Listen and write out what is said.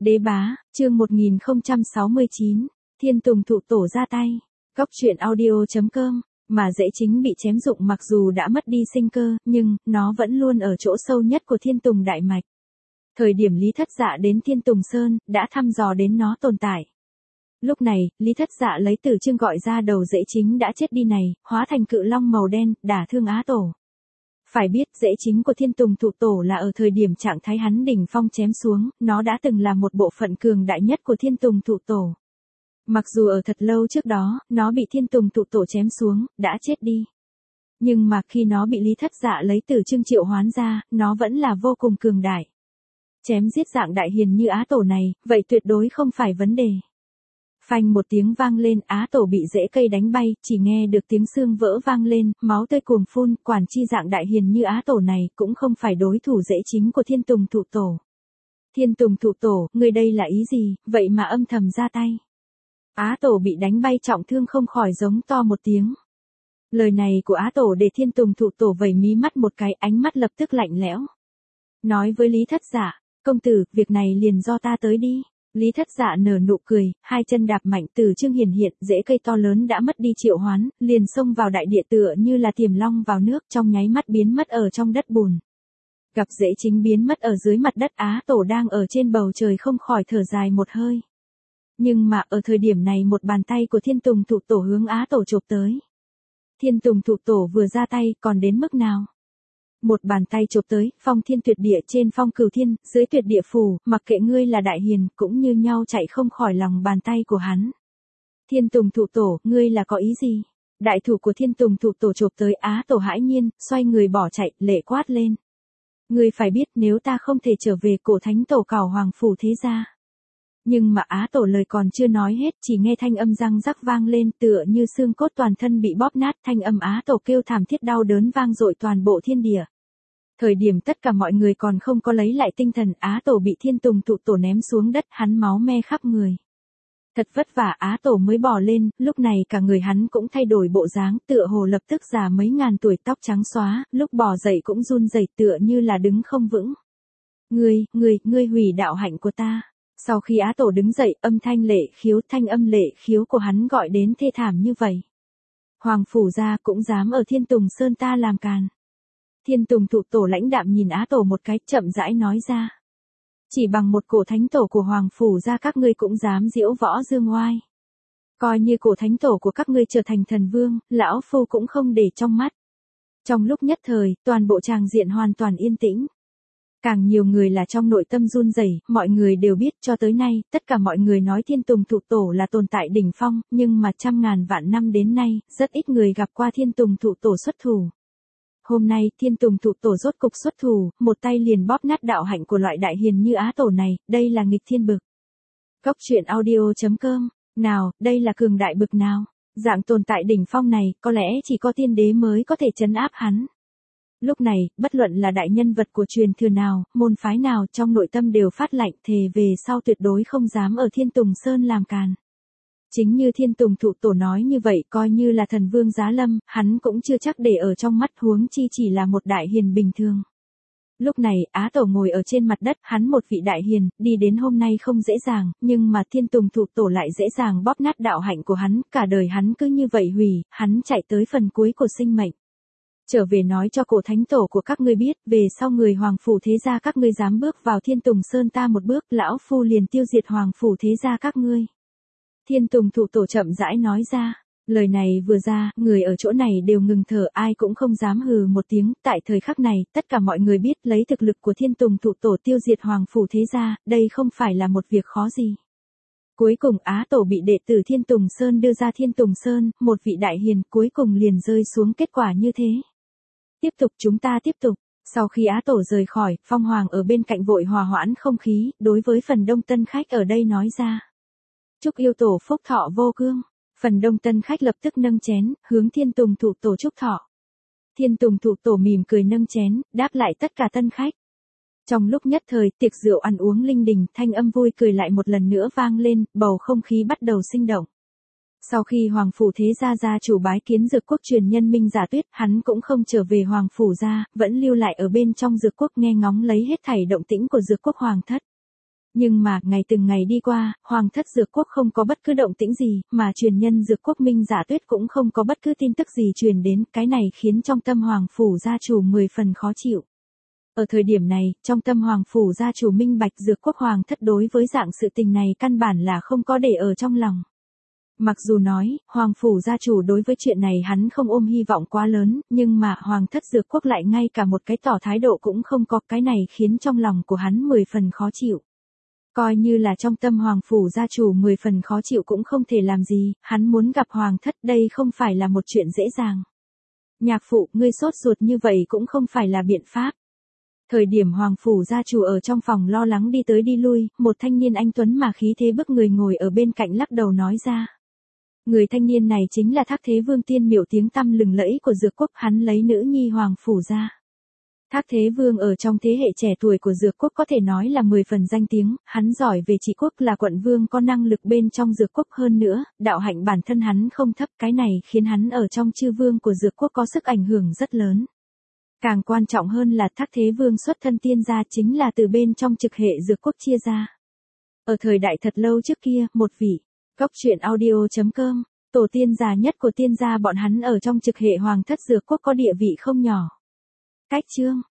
Đế bá, chương 1069, Thiên Tùng Thụ Tổ ra tay. Góc truyện audio.com, mà Dễ Chính bị chém dụng mặc dù đã mất đi sinh cơ, nhưng nó vẫn luôn ở chỗ sâu nhất của Thiên Tùng Đại Mạch. Thời điểm Lý Thất Dạ đến Thiên Tùng Sơn, đã thăm dò đến nó tồn tại. Lúc này, Lý Thất Dạ lấy Tử Chương gọi ra đầu Dễ Chính đã chết đi này, hóa thành cự long màu đen, đả thương Á Tổ. Phải biết, Dễ Chính của Thiên Tùng Thụ Tổ là ở thời điểm trạng thái hắn đỉnh phong chém xuống, nó đã từng là một bộ phận cường đại nhất của Thiên Tùng Thụ Tổ. Mặc dù ở thật lâu trước đó, nó bị Thiên Tùng Thụ Tổ chém xuống, đã chết đi. Nhưng mà khi nó bị Lý Thất Dạ lấy Tử Chương triệu hoán ra, nó vẫn là vô cùng cường đại. Chém giết dạng đại hiền như Á Tổ này, vậy tuyệt đối không phải vấn đề. Phanh một tiếng vang lên, Á Tổ bị rễ cây đánh bay, chỉ nghe được tiếng xương vỡ vang lên, máu tươi cuồng phun, quản chi dạng đại hiền như Á Tổ này cũng không phải đối thủ Dễ Chính của Thiên Tùng Thụ Tổ. Thiên Tùng Thụ Tổ, người đây là ý gì, vậy mà âm thầm ra tay. Á Tổ bị đánh bay trọng thương không khỏi giống to một tiếng. Lời này của Á Tổ để Thiên Tùng Thụ Tổ vẩy mí mắt một cái, ánh mắt lập tức lạnh lẽo. Nói với Lý Thất Dạ, công tử, việc này liền do ta tới đi. Lý Thất Dạ nở nụ cười, hai chân đạp mạnh, Tử Chương hiển hiện, rễ cây to lớn đã mất đi triệu hoán, liền xông vào đại địa tựa như là tiềm long vào nước, trong nháy mắt biến mất ở trong đất bùn. Gặp Dễ Chính biến mất ở dưới mặt đất, Á Tổ đang ở trên bầu trời không khỏi thở dài một hơi. Nhưng mà ở thời điểm này một bàn tay của Thiên Tùng Thụ Tổ hướng Á Tổ chộp tới. Thiên Tùng Thụ Tổ vừa ra tay, còn đến mức nào? Một bàn tay chộp tới, phong thiên tuyệt địa trên phong cửu thiên, dưới tuyệt địa phù, mặc kệ ngươi là đại hiền, cũng như nhau chạy không khỏi lòng bàn tay của hắn. Thiên Tùng Thụ Tổ, ngươi là có ý gì? Đại thủ của Thiên Tùng Thụ Tổ chộp tới, Á Tổ hãi nhiên, xoay người bỏ chạy, lệ quát lên. Ngươi phải biết nếu ta không thể trở về Cổ Thánh Tổ cảo Hoàng Phủ thế gia. Nhưng mà Á Tổ lời còn chưa nói hết, chỉ nghe thanh âm răng rắc vang lên tựa như xương cốt toàn thân bị bóp nát, thanh âm Á Tổ kêu thảm thiết đau đớn vang dội toàn bộ thiên địa. Thời điểm tất cả mọi người còn không có lấy lại tinh thần, Á Tổ bị Thiên Tùng Thụ Tổ ném xuống đất, hắn máu me khắp người. Thật vất vả Á Tổ mới bò lên, lúc này cả người hắn cũng thay đổi bộ dáng, tựa hồ lập tức già mấy ngàn tuổi, tóc trắng xóa, lúc bò dậy cũng run rẩy tựa như là đứng không vững. Ngươi hủy đạo hạnh của ta. Sau khi Á Tổ đứng dậy, âm thanh lệ khiếu, thanh âm lệ khiếu của hắn gọi đến thê thảm như vậy. Hoàng Phủ gia cũng dám ở Thiên Tùng Sơn ta làm càn. Thiên Tùng Thụ Tổ lãnh đạm nhìn Á Tổ một cái, chậm rãi nói ra. Chỉ bằng một Cổ Thánh Tổ của Hoàng Phủ gia các ngươi cũng dám diễu võ dương oai. Coi như Cổ Thánh Tổ của các ngươi trở thành thần vương, lão phu cũng không để trong mắt. Trong lúc nhất thời, toàn bộ tràng diện hoàn toàn yên tĩnh. Càng nhiều người là trong nội tâm run rẩy, mọi người đều biết cho tới nay, tất cả mọi người nói Thiên Tùng Thụ Tổ là tồn tại đỉnh phong, nhưng mà trăm ngàn vạn năm đến nay, rất ít người gặp qua Thiên Tùng Thụ Tổ xuất thủ. Hôm nay, Thiên Tùng Thụ Tổ rốt cục xuất thủ, một tay liền bóp nát đạo hạnh của loại đại hiền như Á Tổ này, đây là nghịch thiên bực. Góc truyện audio.com, nào, đây là cường đại bực nào? Dạng tồn tại đỉnh phong này, có lẽ chỉ có tiên đế mới có thể trấn áp hắn. Lúc này, bất luận là đại nhân vật của truyền thừa nào, môn phái nào trong nội tâm đều phát lạnh thề về sau tuyệt đối không dám ở Thiên Tùng Sơn làm càn. Chính như Thiên Tùng Thụ Tổ nói như vậy, coi như là thần vương giá lâm, hắn cũng chưa chắc để ở trong mắt, huống chi chỉ là một đại hiền bình thường. Lúc này, Á Tổ ngồi ở trên mặt đất, hắn một vị đại hiền, đi đến hôm nay không dễ dàng, nhưng mà Thiên Tùng Thụ Tổ lại dễ dàng bóp nát đạo hạnh của hắn, cả đời hắn cứ như vậy hủy, hắn chạy tới phần cuối của sinh mệnh. Trở về nói cho Cổ Thánh Tổ của các ngươi biết, về sau người Hoàng Phủ thế gia các ngươi dám bước vào Thiên Tùng Sơn ta một bước, lão phu liền tiêu diệt Hoàng Phủ thế gia các ngươi. Thiên Tùng Thụ Tổ chậm rãi nói ra, lời này vừa ra, người ở chỗ này đều ngừng thở, ai cũng không dám hừ một tiếng, tại thời khắc này, tất cả mọi người biết lấy thực lực của Thiên Tùng Thụ Tổ tiêu diệt Hoàng Phủ thế gia, đây không phải là một việc khó gì. Cuối cùng Á Tổ bị đệ tử Thiên Tùng Sơn đưa ra Thiên Tùng Sơn, một vị đại hiền cuối cùng liền rơi xuống kết quả như thế. Chúng ta tiếp tục. Sau khi Á Tổ rời khỏi, Phong Hoàng ở bên cạnh vội hòa hoãn không khí, đối với phần đông tân khách ở đây nói ra. Chúc yêu tổ phúc thọ vô cương. Phần đông tân khách lập tức nâng chén, hướng Thiên Tùng Thụ Tổ chúc thọ. Thiên Tùng Thụ Tổ mỉm cười nâng chén, đáp lại tất cả tân khách. Trong lúc nhất thời, tiệc rượu ăn uống linh đình, thanh âm vui cười lại một lần nữa vang lên, bầu không khí bắt đầu sinh động. Sau khi Hoàng Phủ thế gia gia chủ bái kiến Dược Quốc truyền nhân Minh Giả Tuyết, hắn cũng không trở về Hoàng Phủ gia, vẫn lưu lại ở bên trong Dược Quốc nghe ngóng lấy hết thảy động tĩnh của Dược Quốc hoàng thất. Nhưng mà, ngày từng ngày đi qua, Hoàng thất Dược Quốc không có bất cứ động tĩnh gì, mà truyền nhân Dược Quốc Minh Dạ Tuyết cũng không có bất cứ tin tức gì truyền đến, cái này khiến trong tâm Hoàng phủ gia chủ 10 phần khó chịu. Ở thời điểm này, trong tâm Hoàng phủ gia chủ minh bạch Dược Quốc Hoàng thất đối với dạng sự tình này căn bản là không có để ở trong lòng. Mặc dù nói, Hoàng phủ gia chủ đối với chuyện này hắn không ôm hy vọng quá lớn, nhưng mà Hoàng thất Dược Quốc lại ngay cả một cái tỏ thái độ cũng không có, cái này khiến trong lòng của hắn 10 phần khó chịu. Coi như là trong tâm Hoàng phủ gia chủ 10 phần khó chịu cũng không thể làm gì, hắn muốn gặp Hoàng thất đây không phải là một chuyện dễ dàng. Nhạc phụ, ngươi sốt ruột như vậy cũng không phải là biện pháp. Thời điểm Hoàng phủ gia chủ ở trong phòng lo lắng đi tới đi lui, một thanh niên anh tuấn mà khí thế bức người ngồi ở bên cạnh lắc đầu nói ra. Người thanh niên này chính là Thác Thế Vương tiên miểu tiếng tăm lừng lẫy của Dược Quốc, hắn lấy nữ nhi Hoàng phủ ra. Thác Thế Vương ở trong thế hệ trẻ tuổi của Dược Quốc có thể nói là 10 phần danh tiếng, hắn giỏi về trị quốc là quận vương có năng lực bên trong Dược Quốc hơn nữa, đạo hạnh bản thân hắn không thấp, cái này khiến hắn ở trong chư vương của Dược Quốc có sức ảnh hưởng rất lớn. Càng quan trọng hơn là Thác Thế Vương xuất thân tiên gia chính là từ bên trong trực hệ Dược Quốc chia ra. Ở thời đại thật lâu trước kia, một vị, Góc truyện audio.com, tổ tiên già nhất của tiên gia bọn hắn ở trong trực hệ Hoàng thất Dược Quốc có địa vị không nhỏ. Cách chương